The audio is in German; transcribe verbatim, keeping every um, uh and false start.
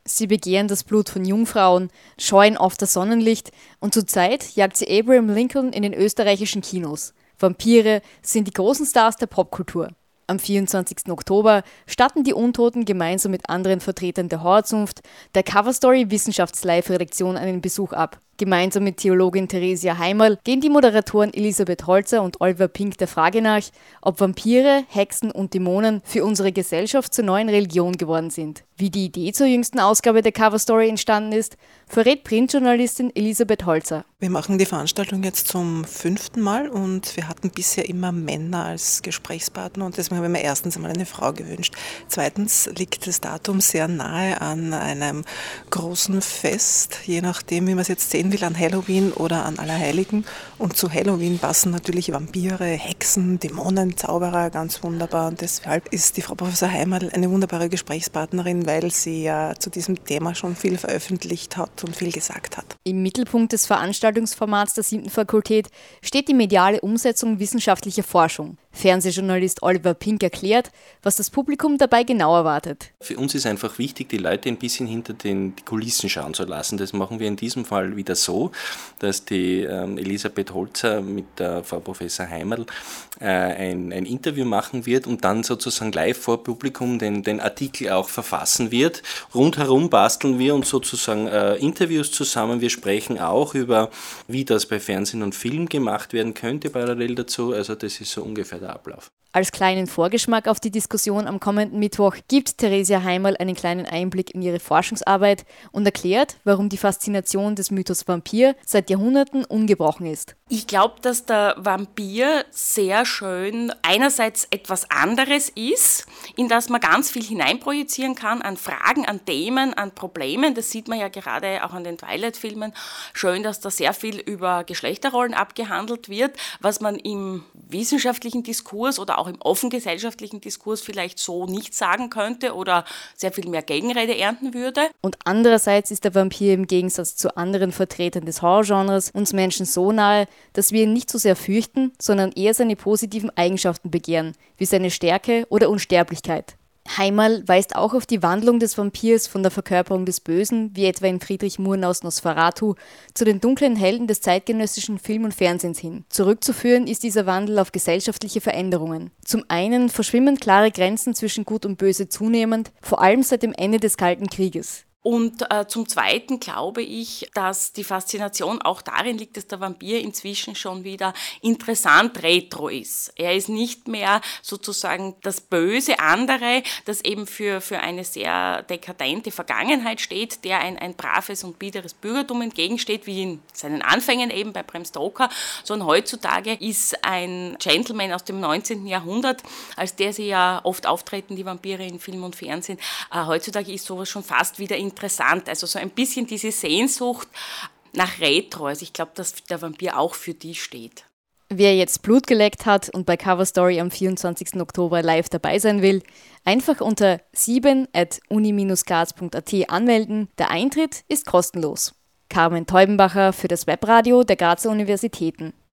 Sie begehren das Blut von Jungfrauen, scheuen oft das Sonnenlicht und zurzeit jagt sie Abraham Lincoln in den österreichischen Kinos. Vampire sind die großen Stars der Popkultur. Am vierundzwanzigsten Oktober statten die Untoten gemeinsam mit anderen Vertretern der Horrorzunft der Coverstory Wissenschafts-Live-Redaktion einen Besuch ab. Gemeinsam mit Theologin Theresia Heimerl gehen die Moderatoren Elisabeth Holzer und Oliver Pink der Frage nach, ob Vampire, Hexen und Dämonen für unsere Gesellschaft zur neuen Religion geworden sind. Wie die Idee zur jüngsten Ausgabe der Coverstory entstanden ist, verrät Printjournalistin Elisabeth Holzer. Wir machen die Veranstaltung jetzt zum fünften Mal und wir hatten bisher immer Männer als Gesprächspartner und deswegen habe ich mir erstens einmal eine Frau gewünscht. Zweitens liegt das Datum sehr nahe an einem großen Fest, je nachdem, wie man es jetzt sehen will, an Halloween oder an Allerheiligen. Und zu Halloween passen natürlich Vampire, Hexen, Dämonen, Zauberer ganz wunderbar. Und deshalb ist die Frau Professor Heimerl eine wunderbare Gesprächspartnerin, weil sie ja zu diesem Thema schon viel veröffentlicht hat und viel gesagt hat. Im Mittelpunkt des Veranstaltungsformats der siebten Fakultät steht die mediale Umsetzung wissenschaftlicher Forschung. Fernsehjournalist Oliver Pink erklärt, was das Publikum dabei genau erwartet. Für uns ist einfach wichtig, die Leute ein bisschen hinter den Kulissen schauen zu lassen. Das machen wir in diesem Fall wieder so, dass die ähm, Elisabeth Holzer mit der Frau Professor Heimerl äh, ein, ein Interview machen wird und dann sozusagen live vor Publikum den, den Artikel auch verfassen wird. Rundherum basteln wir uns sozusagen äh, Interviews zusammen. Wir sprechen auch über, wie das bei Fernsehen und Film gemacht werden könnte parallel dazu. Also das ist so ungefähr der Ablauf. Als kleinen Vorgeschmack auf die Diskussion am kommenden Mittwoch gibt Theresia Heimerl einen kleinen Einblick in ihre Forschungsarbeit und erklärt, warum die Faszination des Mythos Vampir seit Jahrhunderten ungebrochen ist. Ich glaube, dass der Vampir sehr schön einerseits etwas anderes ist, in das man ganz viel hineinprojizieren kann an Fragen, an Themen, an Problemen. Das sieht man ja gerade auch an den Twilight-Filmen. Schön, dass da sehr viel über Geschlechterrollen abgehandelt wird, was man im wissenschaftlichen Diskurs oder auch im offen gesellschaftlichen Diskurs vielleicht so nicht sagen könnte oder sehr viel mehr Gegenrede ernten würde. Und andererseits ist der Vampir im Gegensatz zu anderen Vertretern des Horrorgenres uns Menschen so nahe, dass wir ihn nicht so sehr fürchten, sondern eher seine positiven Eigenschaften begehren, wie seine Stärke oder Unsterblichkeit. Heimerl weist auch auf die Wandlung des Vampirs von der Verkörperung des Bösen, wie etwa in Friedrich Murnaus Nosferatu, zu den dunklen Helden des zeitgenössischen Film- und Fernsehens hin. Zurückzuführen ist dieser Wandel auf gesellschaftliche Veränderungen. Zum einen verschwimmen klare Grenzen zwischen Gut und Böse zunehmend, vor allem seit dem Ende des Kalten Krieges. Und äh, zum Zweiten glaube ich, dass die Faszination auch darin liegt, dass der Vampir inzwischen schon wieder interessant retro ist. Er ist nicht mehr sozusagen das böse andere, das eben für, für eine sehr dekadente Vergangenheit steht, der ein, ein braves und biederes Bürgertum entgegensteht, wie in seinen Anfängen eben bei Bram Stoker, sondern heutzutage ist ein Gentleman aus dem neunzehnten Jahrhundert, als der sie ja oft auftreten, die Vampire in Film und Fernsehen, äh, heutzutage ist sowas schon fast wieder interessant. Interessant, also so ein bisschen diese Sehnsucht nach Retro. Also ich glaube, dass der Vampir auch für die steht. Wer jetzt Blut geleckt hat und bei Coverstory am vierundzwanzigsten Oktober live dabei sein will, einfach unter sieben at uni Bindestrich graz punkt a t anmelden. Der Eintritt ist kostenlos. Carmen Teubenbacher für das Webradio der Grazer Universitäten.